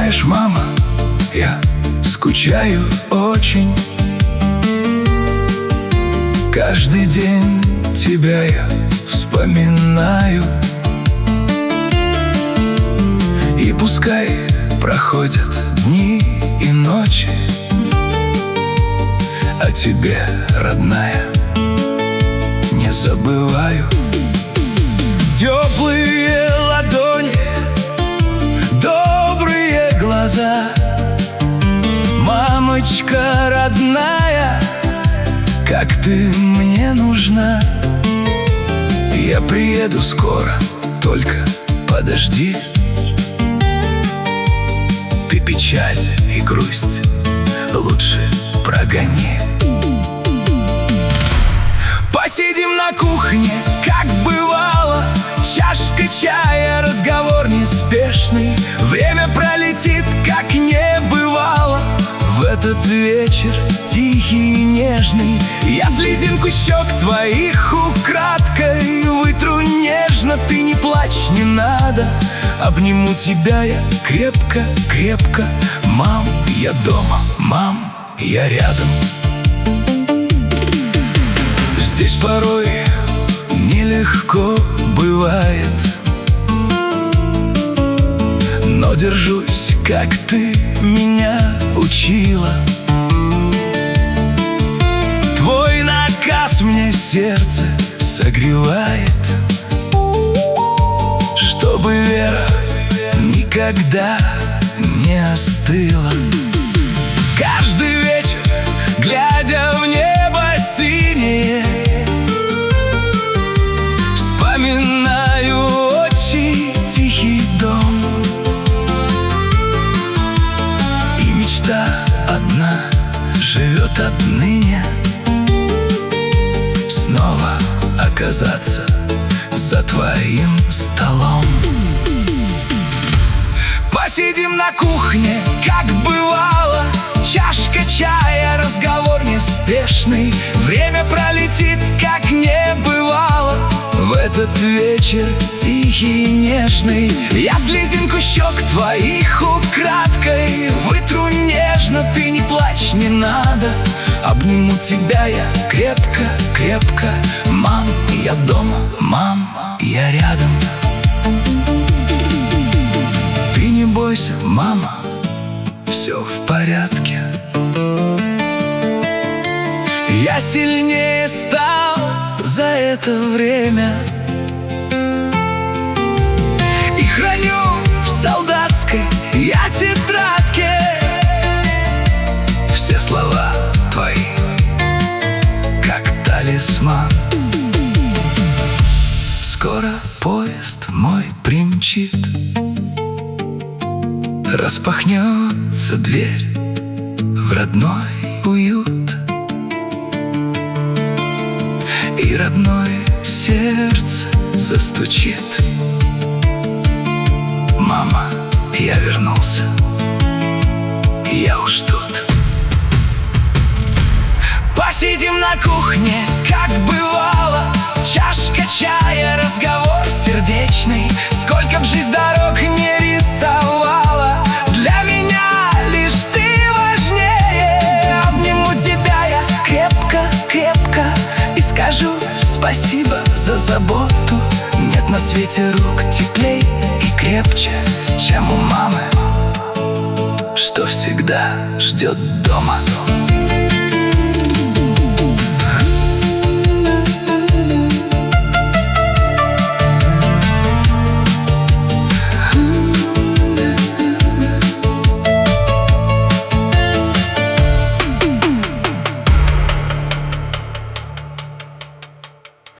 Знаешь, мама, я скучаю очень. Каждый день тебя я вспоминаю. И пускай проходят дни и ночи, о тебе, родная, не забываю. Теплые ладони, добрые глаза, мамочка родная, как ты мне нужна. Я приеду скоро, только подожди. Ты печаль и грусть лучше прогони. Посидим на кухне, как бывало, чашка чая, разговор неспешный. Время пролетит, как не бывало. В этот вечер тихий и нежный я слезинку щек твоих украдкой вытру нежно. Ты не плачь, не надо, обниму тебя я крепко-крепко. Мам, я дома, мам, я рядом. Здесь порой нелегко бывает, но держусь, как ты меня учила. Твой наказ мне сердце согревает, чтобы вера никогда не остыла. Каждый вечер, глядя в небо синее, вспоминаю очень тихий дом. И мечта одна живет отныне, снова оказаться за твоим столом. Посидим на кухне, как бывало, чашка чая, разговор неспешный. Время пролетит, как не бывало. В этот вечер тихий и нежный я слезинку щек твоих украдкой вытру нежно. Ты не плачь, не надо, обниму тебя я крепко-крепко. Мам, я дома, мам, я рядом. Ты не бойся, мама, все в порядке. Я сильнее стал за это время и храню в солдатской я тетрадке все слова твои, как талисман. Скоро поезд мой примчит, распахнется дверь в родной уют, и родное сердце застучит. Мама, я вернулся, я уж тут. Посидим на кухне, как бывало, чашка чая, разговор сердечный. Сколько б жизнь дорог не рисовала, для меня лишь ты важнее. Обниму тебя я крепко-крепко и скажу спасибо за заботу. Нет на свете рук теплей и крепче, чем у мамы, что всегда ждет дома.